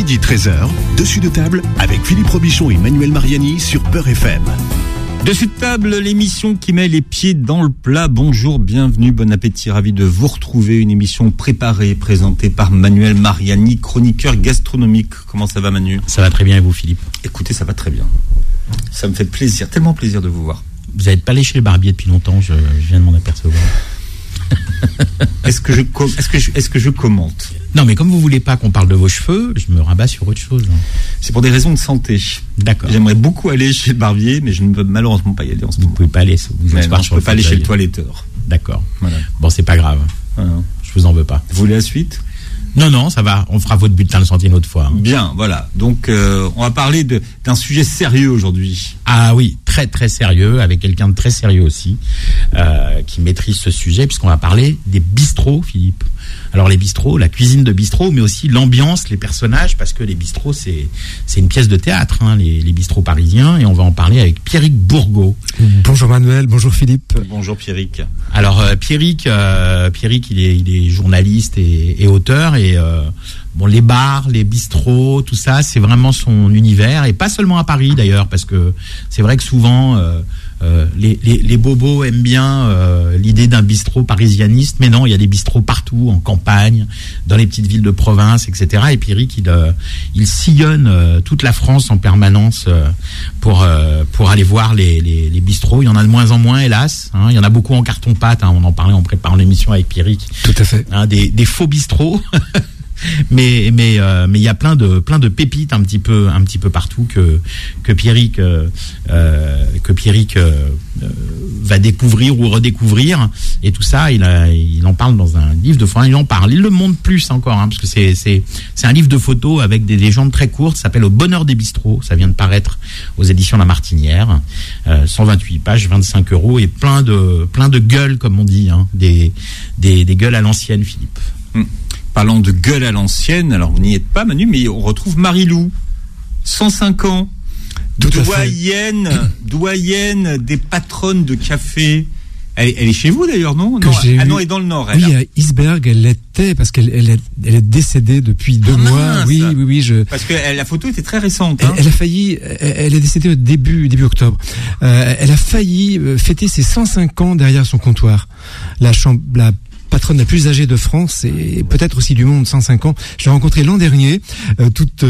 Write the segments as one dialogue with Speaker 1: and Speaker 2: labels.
Speaker 1: midi 13h, Dessus de table avec Philippe Robichon et Manuel Mariani sur Beurre FM.
Speaker 2: Dessus de table, l'émission qui met les pieds dans le plat. Bonjour, bienvenue, bon appétit, ravi de vous retrouver. Une émission préparée, présentée par Manuel Mariani, chroniqueur gastronomique. Comment ça va, Manu ?
Speaker 3: Ça va très bien et vous, Philippe ?
Speaker 2: Écoutez, ça va très bien. Ça me fait plaisir, tellement plaisir de vous voir.
Speaker 3: Vous n'êtes pas allé chez le barbier depuis longtemps, je viens de m'en apercevoir.
Speaker 2: Est-ce que je commente ?
Speaker 3: Non, mais comme vous voulez pas qu'on parle de vos cheveux, je me rabats sur autre chose.
Speaker 2: C'est pour des raisons de santé.
Speaker 3: D'accord.
Speaker 2: J'aimerais beaucoup aller chez le barbier, mais je ne peux malheureusement pas y aller en ce moment.
Speaker 3: Vous pouvez pas aller.
Speaker 2: Je ne peux pas aller chez le toiletteur.
Speaker 3: D'accord.
Speaker 2: Voilà.
Speaker 3: Bon, c'est pas grave.
Speaker 2: Voilà.
Speaker 3: Je vous en veux pas.
Speaker 2: Vous voulez la suite ?
Speaker 3: Non, ça va. On fera votre bulletin de santé une autre fois.
Speaker 2: Bien, voilà. Donc, on va parler d'un sujet sérieux aujourd'hui.
Speaker 3: Ah oui, très très sérieux, avec quelqu'un de très sérieux aussi, qui maîtrise ce sujet, puisqu'on va parler des bistrots, Philippe. Alors les bistrots, la cuisine de bistrot, mais aussi l'ambiance, les personnages, parce que les bistrots, c'est une pièce de théâtre, hein, les bistrots parisiens, et on va en parler avec Pierrick Bourgault.
Speaker 4: Bonjour Manuel, bonjour Philippe.
Speaker 2: Bonjour Pierrick.
Speaker 3: Alors Pierrick, il est journaliste et auteur, et bon, les bars, les bistrots, tout ça, c'est vraiment son univers, et pas seulement à Paris d'ailleurs, parce que c'est vrai que souvent les bobos aiment bien l'idée d'un bistrot parisianiste, mais non, il y a des bistrots partout, en campagne, dans les petites villes de province, etc. Et Pierrick, il sillonne toute la France en permanence pour aller voir les bistrots. Il y en a de moins en moins, hélas. Hein. Il y en a beaucoup en carton-pâte. Hein. On en parlait en préparant l'émission avec Pierrick.
Speaker 4: Tout à fait.
Speaker 3: Hein, des faux bistrots. mais il y a plein de pépites un petit peu partout que Pierrick va découvrir ou redécouvrir, et tout ça il en parle dans un livre de photos. Il le montre plus encore, hein, parce que c'est un livre de photos avec des légendes très courtes. Ça s'appelle Au bonheur des bistrots. Ça vient de paraître aux éditions La Martinière. 128 pages, 25 € et plein de gueules, comme on dit, hein, des gueules à l'ancienne, Philippe.
Speaker 2: Parlant de gueule à l'ancienne, alors vous n'y êtes pas, Manu, mais on retrouve Marie-Lou, 105 ans, doyenne des patronnes de café. Elle est chez vous d'ailleurs, non ? Non, elle est dans le Nord.
Speaker 4: Oui, à Isberg, elle l'était, parce qu'elle est décédée depuis 2 mois.
Speaker 2: Mince.
Speaker 4: Oui.
Speaker 2: Parce que la photo était très récente.
Speaker 4: Elle a failli, elle est décédée au début octobre. Elle a failli fêter ses 105 ans derrière son comptoir. La patronne la plus âgée de France et peut-être aussi du monde, 105 ans. Je l'ai rencontrée l'an dernier, toute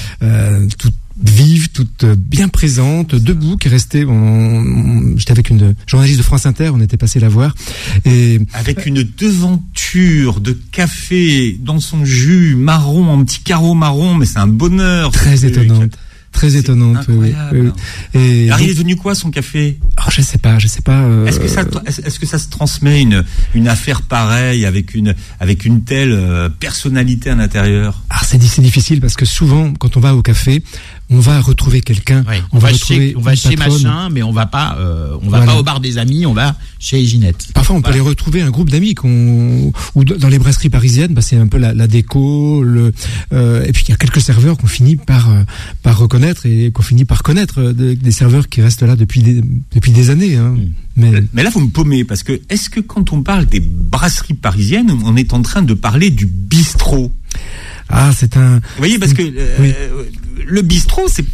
Speaker 4: vive, toute bien présente, debout, qui restait. J'étais avec une journaliste de France Inter, on était passé la voir. Et
Speaker 2: avec une devanture de café dans son jus marron, en petit carreau marron, mais c'est un bonheur.
Speaker 4: Très étonnante. Très étonnante.
Speaker 2: Oui.
Speaker 4: Et
Speaker 2: alors, il est devenu quoi son café ?
Speaker 4: Je sais pas.
Speaker 2: Est-ce que ça se transmet une affaire pareille avec une telle personnalité à l'intérieur ?
Speaker 4: C'est difficile parce que souvent quand on va au café, on va retrouver quelqu'un.
Speaker 3: Oui, on va chez machin, mais on va pas pas au bar des amis, on va chez Ginette.
Speaker 4: Parfois, on peut aller retrouver un groupe d'amis ou dans les brasseries parisiennes, c'est un peu la déco, et puis il y a quelques serveurs qu'on finit par reconnaître et qu'on finit par connaître, des serveurs qui restent là depuis des années. Hein.
Speaker 2: Mais là, vous me paumez, parce que est-ce que quand on parle des brasseries parisiennes, on est en train de parler du bistrot ?
Speaker 4: C'est un...
Speaker 2: Vous voyez, parce que le bistrot, ça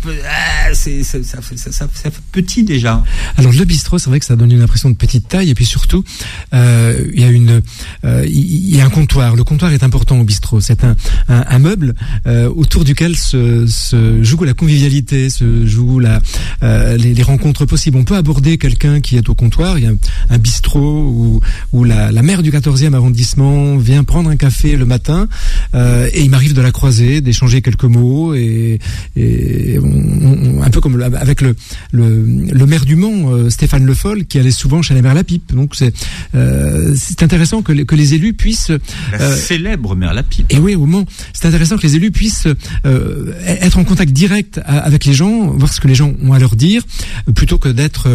Speaker 2: fait petit déjà.
Speaker 4: Alors le bistrot, c'est vrai que ça donne une impression de petite taille, et puis surtout, il y a un comptoir. Le comptoir est important au bistrot. C'est un meuble autour duquel se joue la convivialité, se joue les rencontres possibles. On peut aborder quelqu'un qui est au comptoir. Il y a un bistrot où la maire du 14e arrondissement vient prendre un café le matin, et il m'arrive de la croiser, d'échanger quelques mots, et un peu comme avec le maire du Mans, Stéphane Le Foll, qui allait souvent chez la mère Lapipe. Donc c'est intéressant que les élus puissent
Speaker 2: la célèbre mère Lapipe.
Speaker 4: Et oui, au Mans, c'est intéressant que les élus puissent être en contact direct avec les gens, voir ce que les gens ont à leur dire, plutôt que d'être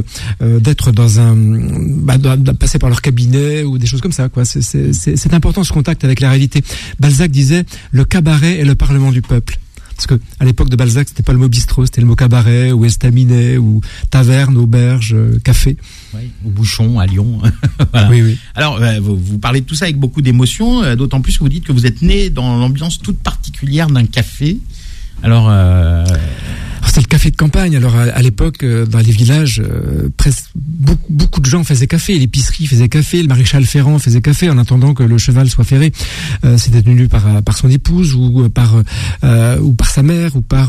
Speaker 4: dans passer par leur cabinet ou des choses comme ça, quoi. C'est important, ce contact avec la réalité. Balzac disait: le cabaret est le parlement du peuple. Parce que à l'époque de Balzac, c'était pas le mot bistrot, c'était le mot cabaret ou estaminet ou taverne, auberge, café.
Speaker 3: Oui, au Bouchon, à Lyon. Voilà.
Speaker 4: Oui.
Speaker 3: Alors, vous parlez de tout ça avec beaucoup d'émotion, d'autant plus que vous dites que vous êtes né dans l'ambiance toute particulière d'un café. Alors,
Speaker 4: c'était le café de campagne. Alors à l'époque, dans les villages, presque beaucoup de gens faisaient café. L'épicerie faisait café, le maréchal Ferrand faisait café en attendant que le cheval soit ferré. C'était tenu par son épouse ou par sa mère ou par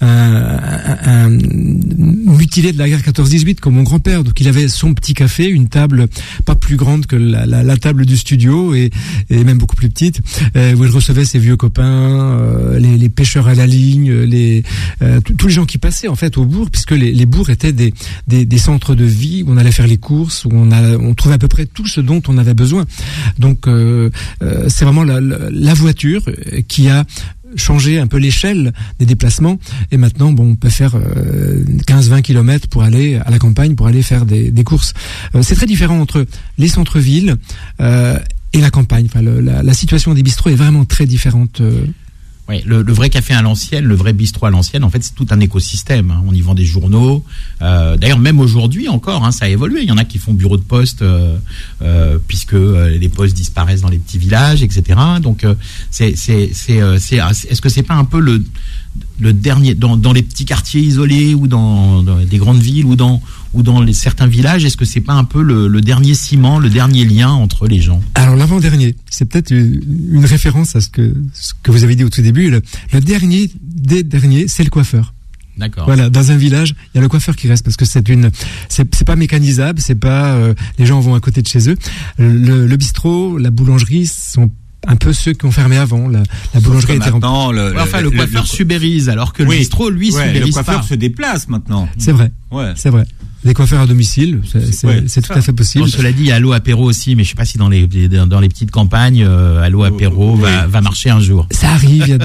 Speaker 4: un mutilé de la guerre 14-18 comme mon grand-père. Donc il avait son petit café, une table pas plus grande que la table du studio et même beaucoup plus petite, où il recevait ses vieux copains, les pêcheurs à la ligne, tous les gens qui passaient en fait au bourg, puisque les bourgs étaient des centres de vie où on allait faire les courses, où on trouvait à peu près tout ce dont on avait besoin. Donc c'est vraiment la voiture qui a changé un peu l'échelle des déplacements, et maintenant on peut faire 15-20 km pour aller à la campagne, pour aller faire des courses. C'est très différent entre les centres-villes et la campagne. Enfin, la situation des bistrots est vraiment très différente.
Speaker 3: Oui, le vrai café à l'ancienne, le vrai bistrot à l'ancienne, en fait, c'est tout un écosystème. On y vend des journaux. D'ailleurs, même aujourd'hui encore, ça a évolué. Il y en a qui font bureau de poste puisque les postes disparaissent dans les petits villages, etc. Donc, est-ce que c'est pas un peu le dernier dans les petits quartiers isolés ou dans des grandes villes ou dans certains villages, est-ce que c'est pas un peu le dernier ciment, le dernier lien entre les gens?
Speaker 4: Alors l'avant-dernier, c'est peut-être une référence à ce que vous avez dit au tout début. Le dernier des derniers, c'est le coiffeur.
Speaker 3: D'accord.
Speaker 4: Voilà, dans un village, il y a le coiffeur qui reste parce que c'est pas mécanisable, c'est pas les gens vont à côté de chez eux. Le bistrot, la boulangerie sont un peu ceux qui ont fermé avant. La boulangerie était
Speaker 3: remplie. Le coiffeur subérise, alors que le bistrot, lui, subérise
Speaker 2: le coiffeur
Speaker 3: pas.
Speaker 2: se déplace maintenant.
Speaker 4: C'est vrai.
Speaker 2: Ouais.
Speaker 4: C'est vrai. Les coiffeurs à domicile, c'est tout à fait possible.
Speaker 3: Bon, cela dit, il y a Allo Apéro aussi, mais je sais pas si dans les petites campagnes, Allo Apéro va marcher un jour.
Speaker 4: Ça arrive, il y a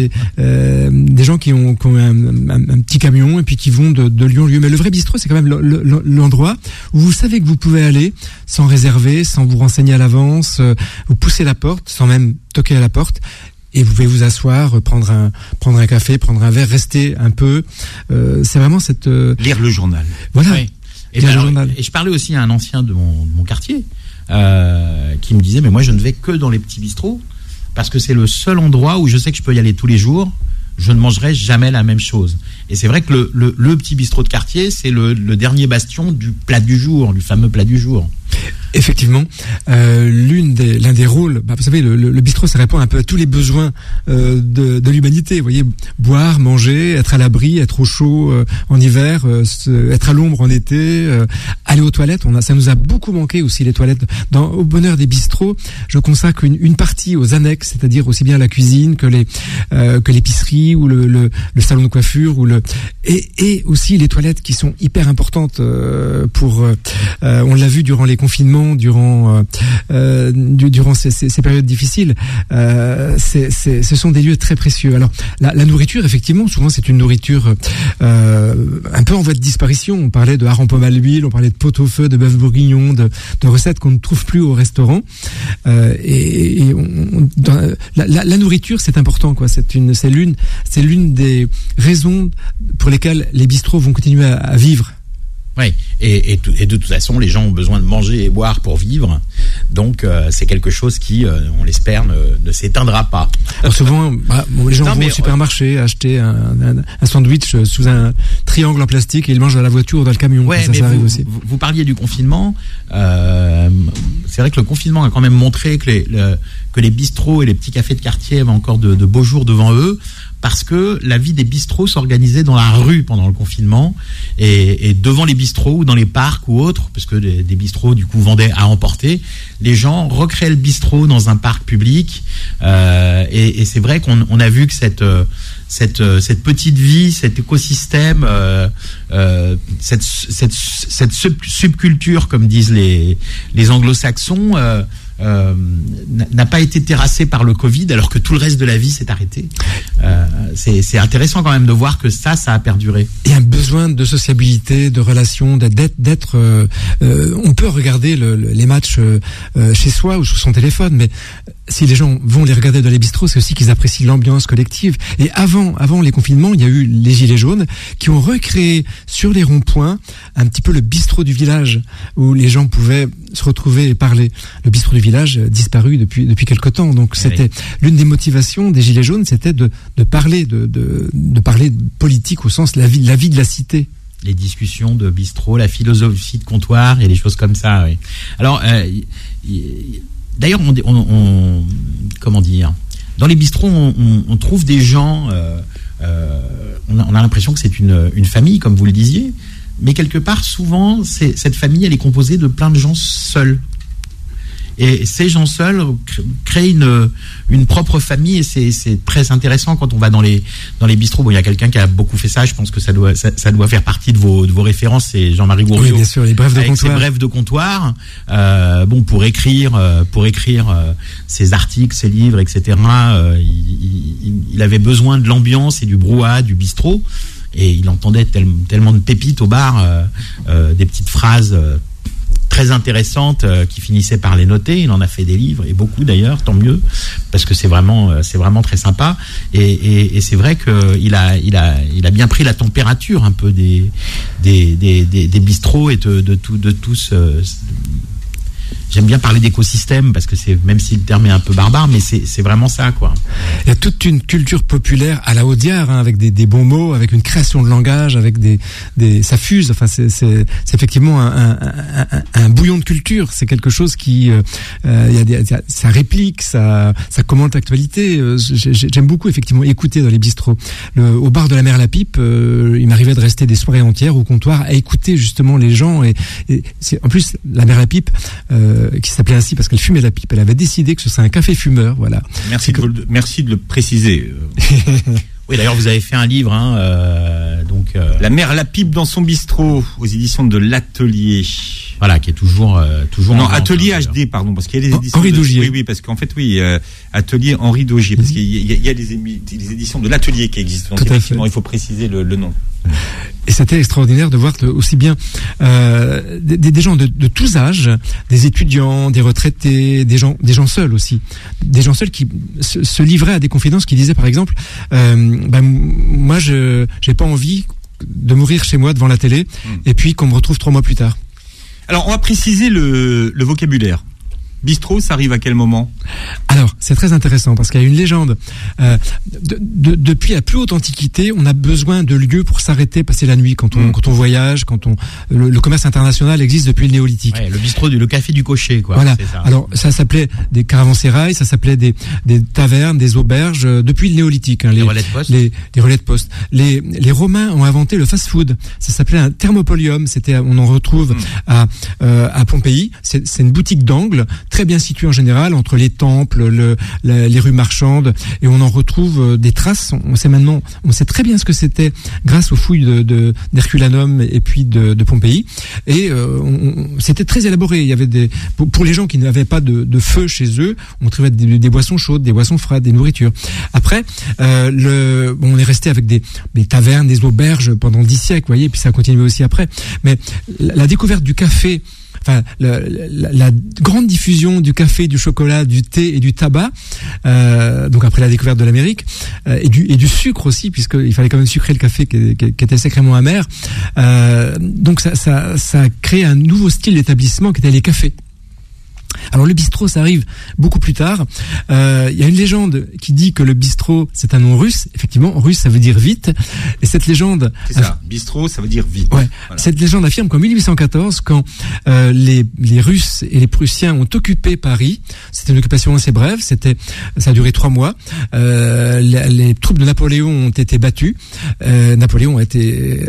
Speaker 4: des gens qui ont un petit camion et puis qui vont de lieu en lieu. Mais le vrai bistrot, c'est quand même l'endroit où vous savez que vous pouvez aller sans réserver, sans vous renseigner à l'avance, vous poussez la porte, sans même toquer à la porte. Et vous pouvez vous asseoir, prendre un café, prendre un verre, rester un peu. C'est vraiment cette
Speaker 2: lire le journal.
Speaker 4: Voilà.
Speaker 3: Oui. Et je parlais aussi à un ancien de mon quartier qui me disait mais moi je ne vais que dans les petits bistrots parce que c'est le seul endroit où je sais que je peux y aller tous les jours. Je ne mangerai jamais la même chose. Et c'est vrai que le petit bistrot de quartier, c'est le dernier bastion du plat du jour, du fameux plat du jour.
Speaker 4: Effectivement, l'un des rôles, vous savez, le bistrot, ça répond un peu à tous les besoins de l'humanité. Vous voyez, boire, manger, être à l'abri, être au chaud en hiver, être à l'ombre en été, aller aux toilettes. Ça nous a beaucoup manqué aussi les toilettes. Au bonheur des bistrots, je consacre une partie aux annexes, c'est-à-dire aussi bien la cuisine que l'épicerie ou le salon de coiffure et aussi les toilettes qui sont hyper importantes on l'a vu durant les confinements, durant ces périodes difficiles. Ce sont des lieux très précieux. Alors la nourriture, effectivement, souvent c'est une nourriture un peu en voie de disparition. On parlait de hareng pomme à l'huile, on parlait de pot-au-feu, de bœuf bourguignon, de recettes qu'on ne trouve plus au restaurant. La nourriture, c'est important, quoi. C'est l'une des raisons pour lesquelles les bistrots vont continuer à vivre.
Speaker 3: Oui, et de toute façon, les gens ont besoin de manger et boire pour vivre. Donc, c'est quelque chose qui, on l'espère, ne s'éteindra pas.
Speaker 4: Alors souvent, les gens vont au supermarché acheter un sandwich sous un triangle en plastique et ils mangent dans la voiture ou dans le camion.
Speaker 3: Ouais, mais ça arrive aussi. Vous parliez du confinement. C'est vrai que le confinement a quand même montré que les bistrots et les petits cafés de quartier avaient encore de beaux jours devant eux. Parce que la vie des bistrots s'organisait dans la rue pendant le confinement et devant les bistrots ou dans les parcs ou autres, parce que des bistrots du coup vendaient à emporter, les gens recréaient le bistrot dans un parc public et c'est vrai qu'on a vu que cette petite vie, cet écosystème, cette subculture comme disent les anglo-saxons, n'a pas été terrassé par le Covid alors que tout le reste de la vie s'est arrêté. C'est intéressant quand même de voir que ça a perduré.
Speaker 4: Il y a un besoin de sociabilité, de relation, d'être. On peut regarder les matchs chez soi ou sur son téléphone, mais si les gens vont les regarder dans les bistrots, c'est aussi qu'ils apprécient l'ambiance collective. Et avant les confinements, il y a eu les Gilets jaunes qui ont recréé sur les ronds-points un petit peu le bistrot du village où les gens pouvaient se retrouver et parler. Le bistrot du village disparu depuis quelque temps. Donc c'était l'une des motivations des Gilets jaunes, c'était de parler de parler de politique au sens la vie de la cité.
Speaker 3: Les discussions de bistrot, la philosophie de comptoir et les choses comme ça. Oui. Alors, d'ailleurs, on comment dire, dans les bistrots, on trouve des gens. On a l'impression que c'est une famille, comme vous le disiez, mais quelque part, souvent, cette famille, elle est composée de plein de gens seuls. Et ces gens seuls créent une propre famille, et c'est très intéressant quand on va dans les bistrots. Bon, il y a quelqu'un qui a beaucoup fait ça. Je pense que ça doit faire partie de vos références. C'est Jean-Marie Gourriot.
Speaker 4: Oui, bien sûr, les brèves de comptoir.
Speaker 3: Ses brèves de comptoir. Bon, pour écrire ses articles, ses livres, etc. Il avait besoin de l'ambiance et du brouhaha du bistrot, et il entendait tellement de pépites au bar, des petites phrases très intéressantes qui finissaient par les noter. Il en a fait des livres, et beaucoup d'ailleurs, tant mieux, parce que c'est vraiment très sympa, et c'est vrai qu'il a bien pris la température un peu des bistrots et de tous. J'aime bien parler d'écosystème, parce que même si le terme est un peu barbare, mais c'est vraiment ça, quoi.
Speaker 4: Il y a toute une culture populaire à la Audiard, avec des bons mots, avec une création de langage, avec ça fuse. Enfin, c'est effectivement un bouillon de culture. C'est quelque chose qui, ça réplique, ça commente l'actualité. J'aime beaucoup effectivement écouter dans les bistrots. Au bar de la Mer à la Pipe, il m'arrivait de rester des soirées entières au comptoir à écouter justement les gens, et en plus la Mer à la Pipe, qui s'appelait ainsi parce qu'elle fumait la pipe. Elle avait décidé que ce serait un café fumeur, voilà.
Speaker 2: Merci de le préciser.
Speaker 3: Oui, d'ailleurs, vous avez fait un livre,
Speaker 2: La Mer à la Pipe dans son bistrot, aux éditions de l'Atelier.
Speaker 3: Voilà, qui est toujours.
Speaker 2: Non, Atelier HD, pardon, parce qu'il y a les éditions.
Speaker 4: Henri Daugier.
Speaker 2: Oui, parce qu'en fait, Atelier Henri Daugier, parce qu'il y a les éditions de l'Atelier qui existent. Donc, effectivement, il faut préciser le nom.
Speaker 4: Et c'était extraordinaire de voir aussi bien des gens de tous âges, des étudiants, des retraités, des gens seuls aussi, des gens seuls qui se livraient à des confidences, qui disaient par exemple, moi j'ai pas envie de mourir chez moi devant la télé, et puis qu'on me retrouve 3 mois plus tard.
Speaker 2: Alors on va préciser le vocabulaire. Bistrot, ça arrive à quel moment ?
Speaker 4: Alors, c'est très intéressant parce qu'il y a une légende. Depuis la plus haute antiquité, on a besoin de lieux pour s'arrêter, passer la nuit quand on voyage, le commerce international existe depuis le néolithique.
Speaker 3: Ouais, le bistrot, le café du cocher, quoi.
Speaker 4: Voilà.
Speaker 3: C'est ça.
Speaker 4: Alors, ça s'appelait des caravansérails, ça s'appelait des tavernes, des auberges depuis le néolithique.
Speaker 3: Les relais de poste.
Speaker 4: Les relais de poste. Les Romains ont inventé le fast-food. Ça s'appelait un thermopolium. On en retrouve à Pompéi. C'est une boutique d'angle, très bien situé en général entre les temples, les rues marchandes, et on en retrouve des traces. On sait très bien ce que c'était grâce aux fouilles d'Herculanum et puis de Pompéi, et c'était très élaboré. Il y avait pour les gens qui n'avaient pas de feu chez eux, on trouvait des boissons chaudes, des boissons froides, des nourritures. Après, on est resté avec des tavernes, des auberges pendant 10 siècles, vous voyez, et puis ça a continué aussi après. Mais la découverte du café, enfin, la grande diffusion du café, du chocolat, du thé et du tabac, donc après la découverte de l'Amérique, et du sucre aussi, puisqu'il fallait quand même sucrer le café qui était sacrément amer. Donc ça a créé un nouveau style d'établissement qui était les cafés. Alors le bistrot, ça arrive beaucoup plus tard. Il y a une légende qui dit que le bistrot, c'est un nom russe. Effectivement, en russe, ça veut dire vite. Et cette légende...
Speaker 2: C'est ça, bistrot, ça veut dire vite.
Speaker 4: Ouais.
Speaker 2: Voilà.
Speaker 4: Cette légende affirme qu'en 1814, quand les Russes et les Prussiens ont occupé Paris, c'était une occupation assez brève, ça a duré 3 mois, les troupes de Napoléon ont été battues. Napoléon a été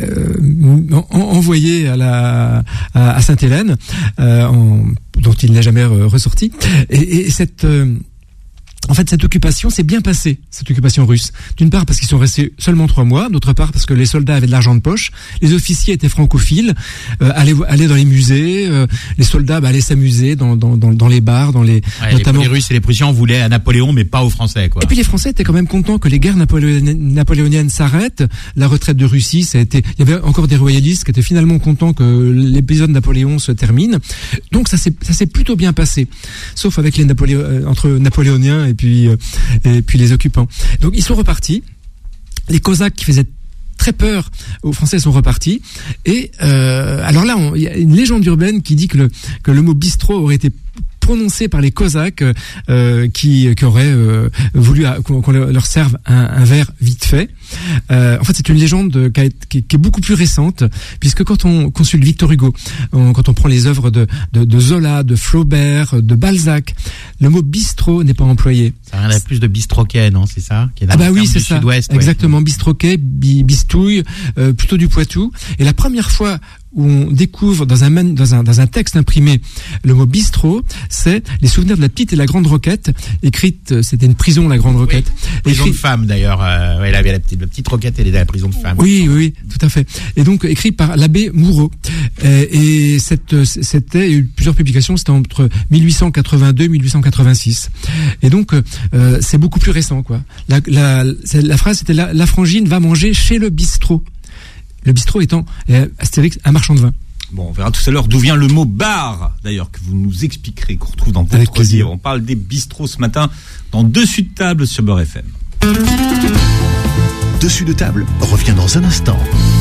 Speaker 4: envoyé à Sainte-Hélène, dont il n'a jamais ressorti. Et cette occupation s'est bien passée, cette occupation russe. D'une part parce qu'ils sont restés seulement 3 mois, d'autre part parce que les soldats avaient de l'argent de poche, les officiers étaient francophiles, allaient dans les musées, les soldats allaient s'amuser dans les bars, notamment
Speaker 3: les Russes et les Prussiens voulaient à Napoléon, mais pas aux Français, quoi.
Speaker 4: Et puis les Français étaient quand même contents que les guerres napoléoniennes s'arrêtent, la retraite de Russie, il y avait encore des royalistes qui étaient finalement contents que l'épisode de Napoléon se termine. Donc ça s'est plutôt bien passé, sauf avec entre napoléoniens et puis les occupants. Donc ils sont repartis. Les Cosaques qui faisaient très peur aux Français sont repartis. Et alors là, il y a une légende urbaine qui dit que le mot bistrot aurait été prononcée par les Cosaques qui auraient voulu qu'on leur serve un verre vite fait. En fait, c'est une légende qui est beaucoup plus récente, puisque quand on consulte Victor Hugo, quand on prend les œuvres de Zola, de Flaubert, de Balzac, le mot bistrot n'est pas employé.
Speaker 3: Ça a rien à plus de bistroquet, non? C'est ça?
Speaker 4: Oui, c'est ça. Exactement, ouais. Bistroquet, bistouille, plutôt du Poitou. Et la première fois où on découvre dans un texte imprimé le mot bistrot, c'est les souvenirs de la petite et la grande Roquette, écrite, c'était une prison, la grande Roquette.
Speaker 3: Oui, prison de femme d'ailleurs, elle avait la petite Roquette, elle était à la prison de femme.
Speaker 4: Oui, tout à fait. Et donc écrit par l'abbé Moureau. Et c'était, il y a eu plusieurs publications, c'était entre 1882 et 1886. Et donc c'est beaucoup plus récent, quoi. La phrase c'était la frangine va manger chez le bistrot. Le bistrot étant Astérix, un marchand de vin.
Speaker 2: Bon, on verra tout à l'heure d'où vient le mot bar, d'ailleurs, que vous nous expliquerez, qu'on retrouve dans votre livre. On parle des bistrots ce matin dans Dessus de table sur Beurre FM.
Speaker 1: Dessus de table revient dans un instant.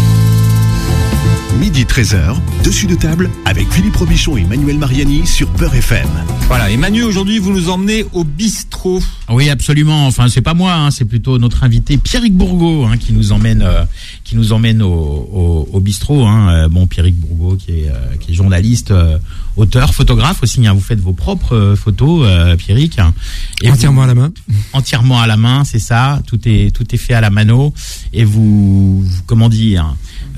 Speaker 1: Midi 13h, Dessus de table avec Philippe Robichon et Manuel Mariani sur Beurre FM.
Speaker 2: Voilà, et Manu, aujourd'hui, vous nous emmenez au bistrot.
Speaker 3: Oui, absolument. Enfin, c'est pas moi, c'est plutôt notre invité Pierrick Bourgault qui nous emmène au bistrot. Bon, Pierrick Bourgault qui est journaliste, auteur, photographe aussi. Vous faites vos propres photos, Pierrick.
Speaker 4: Et entièrement à la main.
Speaker 3: Entièrement à la main, c'est ça. Tout est fait à la mano. Et vous comment dire,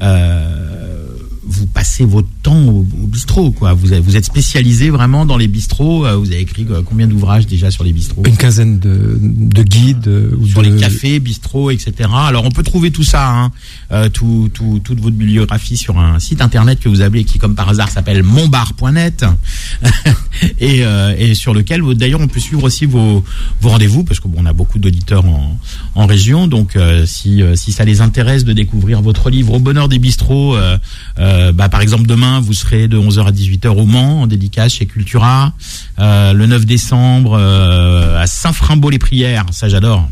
Speaker 3: vous passez votre temps au bistrot, quoi. Vous êtes spécialisé vraiment dans les bistrots. Vous avez écrit combien d'ouvrages déjà sur les bistrots?
Speaker 4: Une quinzaine de guides
Speaker 3: sur les cafés, bistrots, etc. Alors on peut trouver tout ça, toute votre bibliographie sur un site internet que vous avez, qui comme par hasard s'appelle monbar.net et sur lequel d'ailleurs on peut suivre aussi vos rendez-vous, parce que on a beaucoup d'auditeurs en région. Donc si ça les intéresse de découvrir votre livre Au bonheur des bistrots, par exemple demain vous serez de 11h à 18h au Mans en dédicace chez Cultura, le 9 décembre à Saint-Frimbault-les-Prières, ça j'adore.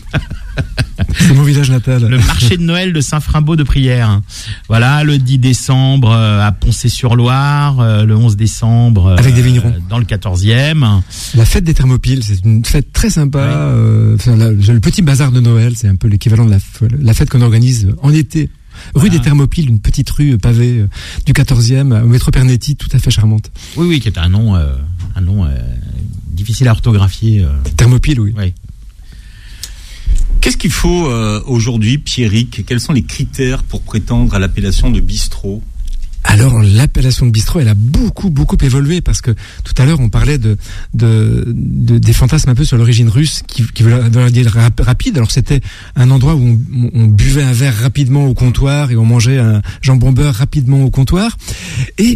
Speaker 4: C'est mon village natal.
Speaker 3: Le marché de Noël de Saint-Frimbault-de-Prières. Voilà, le 10 décembre à Poncé-sur-Loire, le 11 décembre
Speaker 4: avec des vignerons
Speaker 3: dans le 14e.
Speaker 4: La fête des Thermopyles, c'est une fête très sympa. Oui. Le petit bazar de Noël, c'est un peu l'équivalent de la fête qu'on organise en été. Rue des Thermopyles, une petite rue pavée du 14e au métro Pernetti, tout à fait charmante.
Speaker 3: Oui, qui est un nom difficile à orthographier.
Speaker 4: Thermopyles, oui.
Speaker 2: Qu'est-ce qu'il faut aujourd'hui, Pierrick? Quels sont les critères pour prétendre à l'appellation de bistrot?
Speaker 4: Alors, l'appellation de bistrot, elle a beaucoup évolué, parce que tout à l'heure, on parlait des fantasmes un peu sur l'origine russe qui veulent dire rapide. Alors, c'était un endroit où on buvait un verre rapidement au comptoir et on mangeait un jambon beurre rapidement au comptoir. Et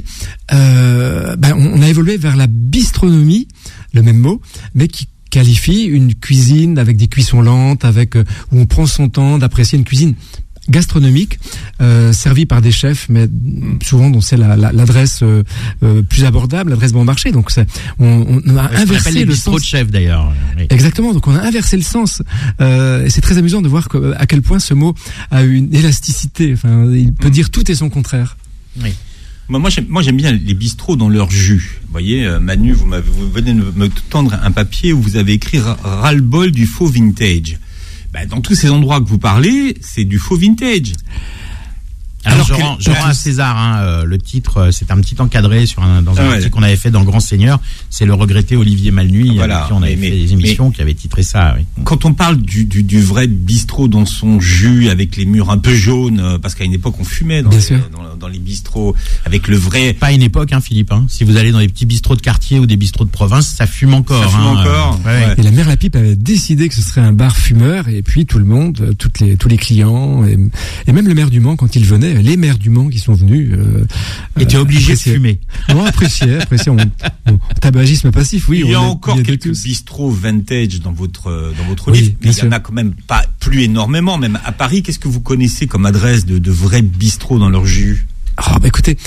Speaker 4: on a évolué vers la bistronomie, le même mot, mais qui qualifie une cuisine avec des cuissons lentes, où on prend son temps d'apprécier une cuisine gastronomique, servie par des chefs, mais souvent dont c'est l'adresse plus abordable, l'adresse bon marché. Donc on a inversé le sens.
Speaker 3: De chef d'ailleurs. Oui.
Speaker 4: Exactement. Donc on a inversé le sens. Et c'est très amusant de voir à quel point ce mot a une élasticité. Enfin, il peut dire tout et son contraire.
Speaker 3: Oui.
Speaker 2: Moi, j'aime bien les bistrots dans leur jus. Vous voyez, Manu, vous venez de me tendre un papier où vous avez écrit ras-le-bol du faux vintage. Dans tous ces endroits que vous parlez, c'est du faux vintage.
Speaker 3: Alors, je rends à César, le titre, c'est un petit encadré dans un article qu'on avait fait dans Le Grand Seigneur. C'est le regretté Olivier Malnuit, avec qui on avait fait des émissions qui avaient titré ça. Oui.
Speaker 2: Quand on parle du vrai bistrot dans son jus, avec les murs un peu jaunes, parce qu'à une époque on fumait dans les bistrots, avec le vrai...
Speaker 3: Pas à une époque, Philippe. Si vous allez dans les petits bistrots de quartier ou des bistrots de province, ça fume encore.
Speaker 2: Ça fume encore.
Speaker 4: Et la mère Lapipe avait décidé que ce serait un bar fumeur, et puis tout le monde, tous les clients, et même le maire du Mans, quand il venait, les maires du Mans qui sont venus
Speaker 3: étaient obligés de fumer.
Speaker 4: Non, apprécier tabagisme passif, oui.
Speaker 2: Il y a encore quelques bistrots vintage dans votre livre, mais il y en a quand même pas plus énormément. Même à Paris, qu'est-ce que vous connaissez comme adresse de vrais bistrots dans leur jus?
Speaker 4: Écoutez,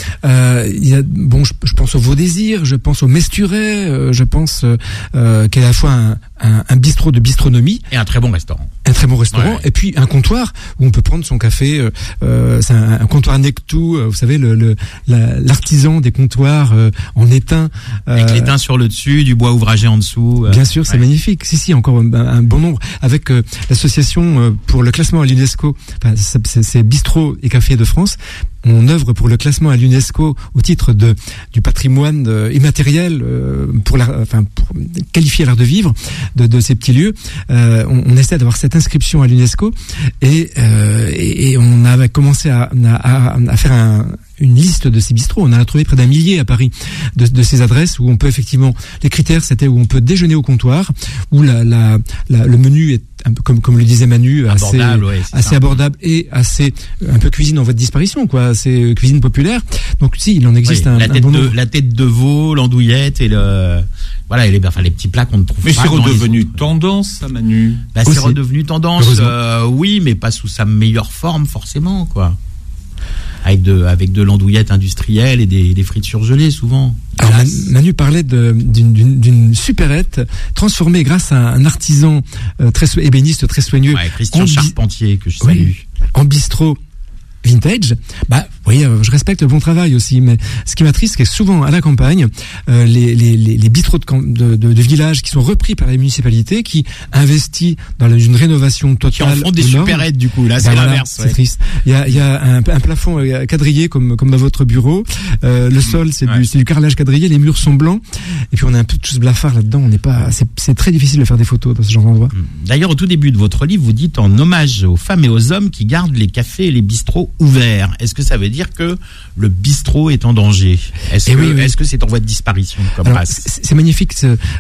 Speaker 4: je pense au Vaudésir, je pense au Mesturet, je pense qu'il y a à la fois un bistrot de bistronomie
Speaker 3: et un très bon restaurant.
Speaker 4: Un très bon restaurant,
Speaker 3: ouais.
Speaker 4: Et puis un comptoir où on peut prendre son café. C'est un comptoir Nectou, vous savez, l'artisan des comptoirs en étain.
Speaker 3: Avec l'étain sur le dessus, du bois ouvragé en dessous.
Speaker 4: Bien sûr, c'est magnifique. Si, encore un bon nombre. Avec l'association pour le classement à l'UNESCO, c'est Bistrot et Café de France. On œuvre pour le classement à l'UNESCO au titre du patrimoine immatériel pour qualifier l'art de vivre de ces petits lieux. On essaie d'avoir cette inscription à l'UNESCO et on avait commencé à faire une liste de ces bistrots. On en a trouvé près d'1 millier à Paris de ces adresses où on peut effectivement, les critères c'était où on peut déjeuner au comptoir, où le menu est un peu, comme le disait Manu, assez abordable et assez un peu cuisine en voie de disparition, quoi. C'est cuisine populaire. Donc si, il en existe
Speaker 3: la tête de veau, l'andouillette et les petits plats qu'on ne trouve pas.
Speaker 2: Mais c'est redevenu tendance, ça, Manu.
Speaker 3: C'est redevenu tendance, oui, mais pas sous sa meilleure forme forcément, quoi. Avec de l'andouillette industrielle et des frites surgelées souvent.
Speaker 4: Alors Manu parlait d'une supérette transformée grâce à un artisan ébéniste très soigneux.
Speaker 3: Ouais, Christian Charpentier que je salue.
Speaker 4: En bistrot vintage. Je respecte le bon travail aussi, mais ce qui m'attriste, c'est que souvent à la campagne, les bistrots de villages qui sont repris par les municipalités, qui investissent dans une rénovation totale,
Speaker 3: qui en font des supérettes du coup. Là, c'est l'inverse.
Speaker 4: C'est triste. Il y a un plafond quadrillé comme dans votre bureau. Le sol, c'est du carrelage quadrillé. Les murs sont blancs. Et puis on a un peu tous blafards là-dedans. C'est très difficile de faire des photos dans ce genre d'endroit.
Speaker 3: D'ailleurs, au tout début de votre livre, vous dites en hommage aux femmes et aux hommes qui gardent les cafés et les bistrots ouverts. Est-ce que ça veut dire que le bistrot est en danger? Est-ce que c'est en voie de disparition comme race?
Speaker 4: C'est magnifique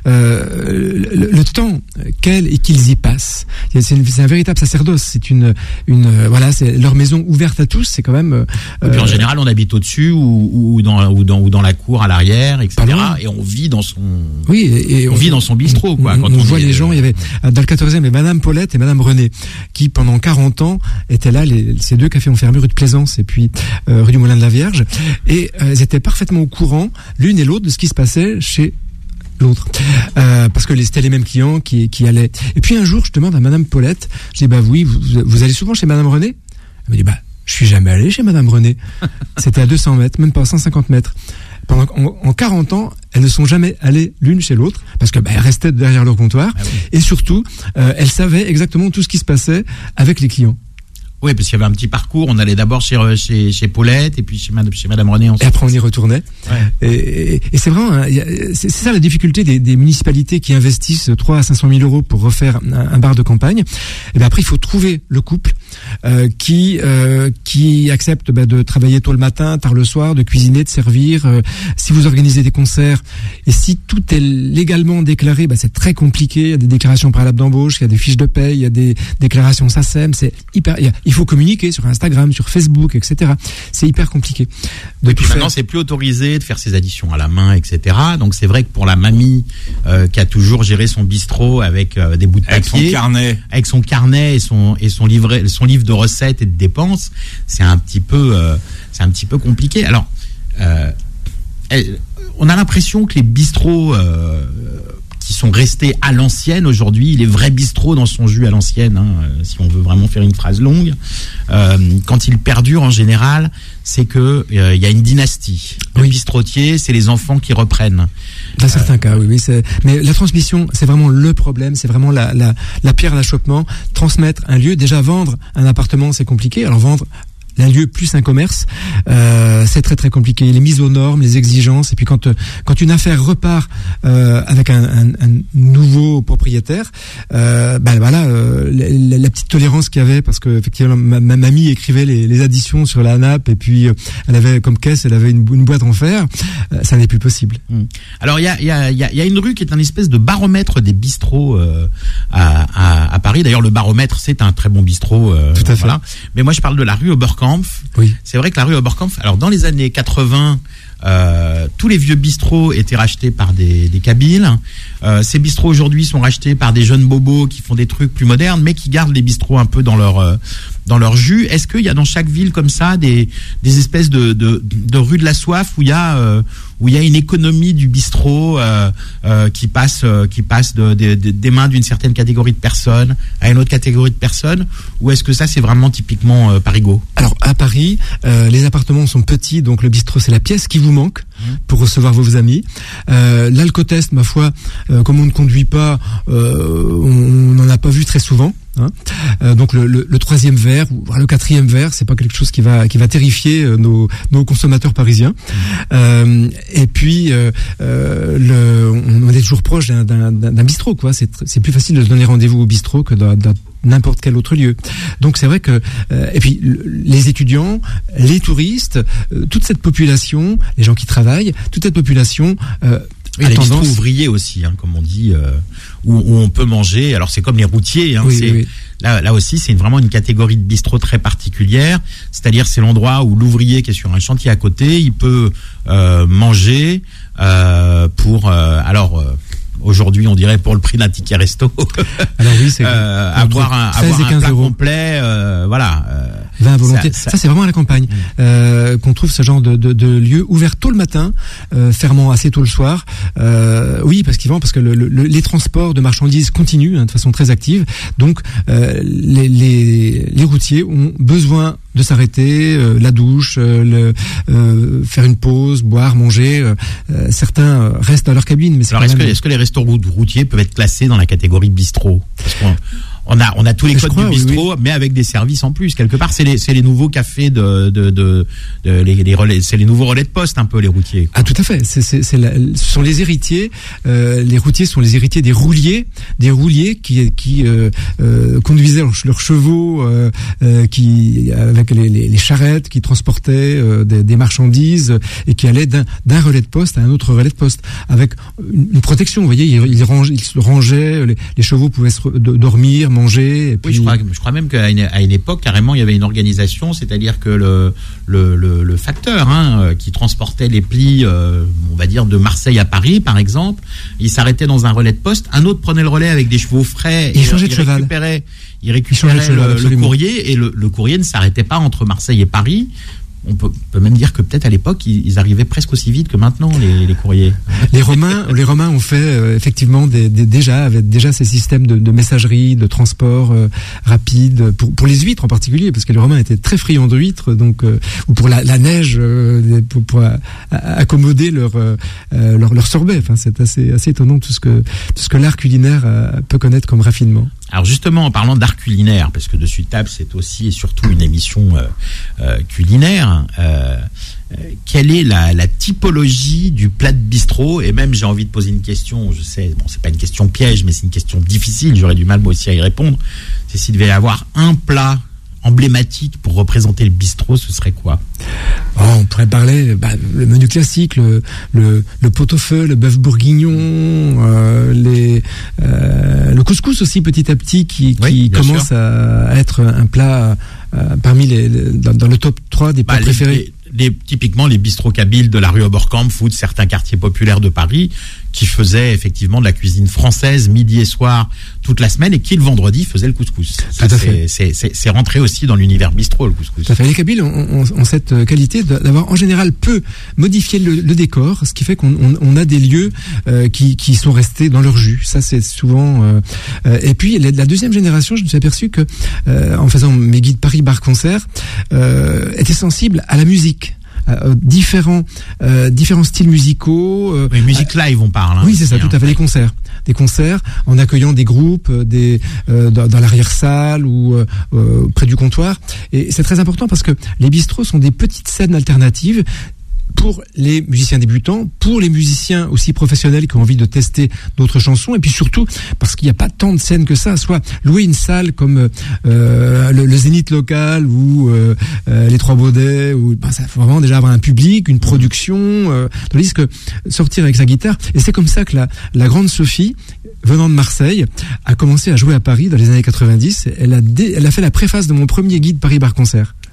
Speaker 4: le temps qu'ils y passent. C'est un véritable sacerdoce. C'est c'est leur maison ouverte à tous. C'est quand même.
Speaker 3: Et puis en général, on habite au-dessus ou dans la cour à l'arrière, etc. Et on vit dans son.
Speaker 4: Oui, et
Speaker 3: on vit dans son bistrot, quoi.
Speaker 4: Quand on voit les gens, il y avait dans le 14e, il y avait Madame Paulette et Madame René qui pendant 40 ans étaient là. Ces deux cafés ont fermé rue de Plaisance et puis rue du Moulin de la Vierge, et elles étaient parfaitement au courant l'une et l'autre de ce qui se passait chez l'autre, parce que c'était les mêmes clients qui allaient. Et puis un jour, je demande à Madame Paulette, je dis oui, vous allez souvent chez Madame René? Elle me dit je suis jamais allé chez Madame René. C'était à 200 mètres, même pas à 150 mètres. En 40 ans, elles ne sont jamais allées l'une chez l'autre parce que elles restaient derrière leur comptoir, et surtout elles savaient exactement tout ce qui se passait avec les clients.
Speaker 3: Oui, parce qu'il y avait un petit parcours. On allait d'abord chez Paulette et puis chez Madame René ensuite.
Speaker 4: Et après on y retournait. Ouais. Et c'est vraiment, c'est ça la difficulté des municipalités qui investissent 300 à 500 000 euros pour refaire un bar de campagne. Et après il faut trouver le couple qui accepte de travailler tôt le matin, tard le soir, de cuisiner, de servir. Si vous organisez des concerts et si tout est légalement déclaré, c'est très compliqué. Il y a des déclarations préalables d'embauche, il y a des fiches de paye, il y a des déclarations SACEM. C'est hyper. Il faut communiquer sur Instagram, sur Facebook, etc. C'est hyper compliqué.
Speaker 3: Et puis maintenant, c'est plus autorisé de faire ses additions à la main, etc. Donc c'est vrai que pour la mamie qui a toujours géré son bistrot avec des bouts de papier, avec son carnet et son livre de recettes et de dépenses, c'est un petit peu compliqué. Alors, on a l'impression que les bistrots qui sont restés à l'ancienne aujourd'hui, les vrais bistrots dans son jus à l'ancienne, si on veut vraiment faire une phrase longue, quand ils perdurent en général, c'est que y a une dynastie. Le bistrotier, c'est les enfants qui reprennent.
Speaker 4: Dans certains cas, oui. Mais la transmission, c'est vraiment le problème, c'est vraiment la pierre d'achoppement. Transmettre un lieu, déjà vendre un appartement, c'est compliqué. Alors vendre un lieu plus un commerce, c'est très très compliqué. Les mises aux normes, les exigences, et puis quand une affaire repart avec un nouveau propriétaire, la petite tolérance qu'il y avait, parce que effectivement ma mamie écrivait les additions sur la nappe, et puis elle avait comme caisse, elle avait une boîte en fer, ça n'est plus possible.
Speaker 3: Alors il y a une rue qui est un espèce de baromètre des bistrots à Paris. D'ailleurs le baromètre, c'est un très bon bistrot.
Speaker 4: Tout à fait.
Speaker 3: Voilà. Mais moi je parle de la rue Oberkampf.
Speaker 4: Oui.
Speaker 3: C'est vrai que la rue Oberkampf, alors dans les années 80, tous les vieux bistrots étaient rachetés par des Kabyles. Ces bistrots aujourd'hui sont rachetés par des jeunes bobos qui font des trucs plus modernes, mais qui gardent les bistrots un peu dans leur jus. Est-ce qu'il y a dans chaque ville comme ça des espèces de rue de la soif où il y a une économie du bistrot qui passe des mains d'une certaine catégorie de personnes à une autre catégorie de personnes, ou est-ce que ça c'est vraiment typiquement Parigot?
Speaker 4: Alors à Paris, les appartements sont petits, donc le bistrot c'est la pièce qui vous manque pour recevoir vos amis. L'alcotest, ma foi, comme on ne conduit pas, on n'en a pas vu très souvent. Donc le troisième verre ou le quatrième verre, c'est pas quelque chose qui va terrifier nos consommateurs parisiens. Et puis on est toujours proche d'un bistrot, quoi. C'est plus facile de se donner rendez-vous au bistrot que dans n'importe quel autre lieu. Donc c'est vrai que et puis les étudiants, les touristes, toute cette population, les gens qui travaillent, toute cette population
Speaker 3: oui, les bistrots ouvriers aussi, comme on dit, où on peut manger. Alors c'est comme les routiers.
Speaker 4: Oui.
Speaker 3: Là aussi, c'est vraiment une catégorie de bistrot très particulière. C'est-à-dire, c'est l'endroit où l'ouvrier qui est sur un chantier à côté, il peut manger pour aujourd'hui, on dirait pour le prix d'un ticket resto.
Speaker 4: Alors oui, c'est
Speaker 3: avoir un plat complet, voilà.
Speaker 4: Vin à volonté. Ça c'est vraiment à la campagne qu'on trouve ce genre de lieu ouvert tôt le matin, fermant assez tôt le soir. Oui, parce que les transports de marchandises continuent de façon très active. Donc les routiers ont besoin de s'arrêter, la douche, faire une pause, boire, manger. Certains restent dans leur cabine. Mais
Speaker 3: alors est-ce que les restaurants routiers peuvent être classés dans la catégorie bistrot? Parce qu'on a tous les codes du bistrot, mais avec des services en plus. Quelque part, c'est les nouveaux cafés les relais, c'est les nouveaux relais de poste un peu, les routiers, quoi.
Speaker 4: Ah, tout à fait. Ce sont les héritiers. Les routiers sont les héritiers des rouliers qui conduisaient leurs chevaux, avec les charrettes, qui transportaient des marchandises et qui allaient d'un relais de poste à un autre relais de poste avec une protection. Vous voyez, ils se rangeaient, les chevaux pouvaient dormir, manger. Et puis...
Speaker 3: Oui, je crois même qu'à une époque, carrément, il y avait une organisation, c'est-à-dire que le facteur qui transportait les plis, on va dire, de Marseille à Paris, par exemple, il s'arrêtait dans un relais de poste, un autre prenait le relais avec des chevaux frais,
Speaker 4: il changeait de cheval.
Speaker 3: Il récupérait le courrier, et le courrier ne s'arrêtait pas entre Marseille et Paris. On peut même dire que peut-être à l'époque ils arrivaient presque aussi vite que maintenant, les courriers.
Speaker 4: Les Romains ont fait effectivement déjà ces systèmes de messagerie, de transport rapide pour les huîtres en particulier, parce que les Romains étaient très friands de huîtres, donc ou pour la neige, pour accommoder leur sorbet. Enfin, c'est assez étonnant tout ce que l'art culinaire peut connaître comme raffinement.
Speaker 3: Alors justement, en parlant d'art culinaire, parce que Dessus de table, c'est aussi et surtout une émission culinaire, quelle est la typologie du plat de bistrot? Et même, j'ai envie de poser une question, je sais, bon, c'est pas une question piège, mais c'est une question difficile, j'aurais du mal moi aussi à y répondre. C'est s'il devait y avoir un plat emblématique pour représenter le bistrot, ce serait quoi?
Speaker 4: On pourrait parler le menu classique, le pot-au-feu, le bœuf bourguignon, le couscous aussi petit à petit qui commence à être un plat parmi dans le top 3 des plats préférés.
Speaker 3: Typiquement les bistrots kabyles de la rue Oberkampf ou de certains quartiers populaires de Paris qui faisaient effectivement de la cuisine française midi et soir toute la semaine et qui le vendredi faisaient le couscous. C'est rentré aussi dans l'univers bistrot, le couscous.
Speaker 4: Tout à fait. Les Kabyles ont cette qualité d'avoir en général peu modifié le décor, ce qui fait qu'on a des lieux qui sont restés dans leur jus. Ça c'est souvent et puis la deuxième génération, je me suis aperçu que en faisant mes guides Paris Bar Concert était sensible à la musique. Différents styles musicaux.
Speaker 3: Oui, musique live, on parle.
Speaker 4: Oui, c'est ça, tout à fait. Des concerts en accueillant des groupes, dans l'arrière-salle ou près du comptoir. Et c'est très important parce que les bistrots sont des petites scènes alternatives pour les musiciens débutants, pour les musiciens aussi professionnels qui ont envie de tester d'autres chansons, et puis surtout parce qu'il n'y a pas tant de scènes que ça, soit louer une salle comme le Zénith local ou les Trois Baudets, ça faut vraiment déjà avoir un public, une production, tandis que sortir avec sa guitare, et c'est comme ça que la grande Sophie, venant de Marseille, a commencé à jouer à Paris dans les années 90. Elle a fait la préface de mon premier guide Paris Bar Concert.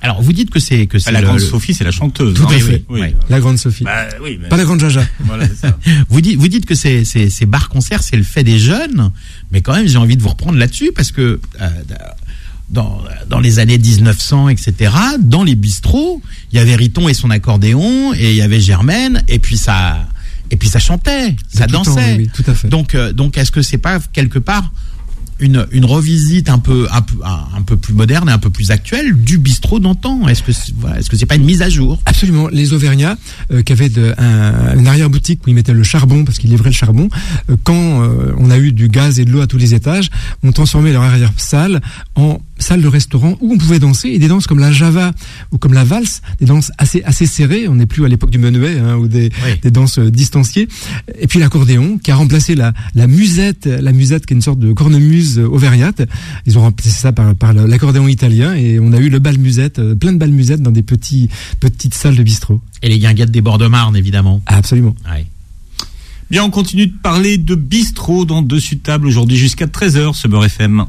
Speaker 3: Alors, vous dites que c'est
Speaker 2: la grande Sophie, c'est la chanteuse.
Speaker 4: Tout à fait.
Speaker 2: Oui.
Speaker 4: La grande Sophie.
Speaker 2: Oui,
Speaker 4: Pas la grande Jaja.
Speaker 2: Voilà, c'est ça.
Speaker 3: Vous dites que ces bars-concerts, c'est le fait des jeunes, mais quand même, j'ai envie de vous reprendre là-dessus, parce que dans les années 1900, etc., dans les bistrots, il y avait Riton et son accordéon, et il y avait Germaine, et puis ça chantait, ça dansait.
Speaker 4: Oui, tout à fait.
Speaker 3: Donc, est-ce que c'est pas quelque part une revisite un peu plus moderne et un peu plus actuelle du bistrot d'antan? Est-ce que c'est pas une mise à jour?
Speaker 4: Absolument. Les Auvergnats, qui avaient une arrière-boutique où ils mettaient le charbon, parce qu'ils livraient le charbon, quand on a eu du gaz et de l'eau à tous les étages, ont transformé leur arrière-salle en salle de restaurant où on pouvait danser, et des danses comme la java ou comme la valse, des danses assez serrées. On n'est plus à l'époque du menuet, ou des danses distanciées. Et puis l'accordéon qui a remplacé la musette qui est une sorte de cornemuse auvergnate. Ils ont remplacé ça par l'accordéon italien, et on a eu le bal musette, plein de bal musette dans des petites salles de bistrot.
Speaker 3: Et les guinguettes des bords de Marne, évidemment.
Speaker 4: Ah, absolument.
Speaker 3: Ouais.
Speaker 2: Bien, on continue de parler de bistrot dans Dessus de table aujourd'hui jusqu'à 13h, ce Beurre FM.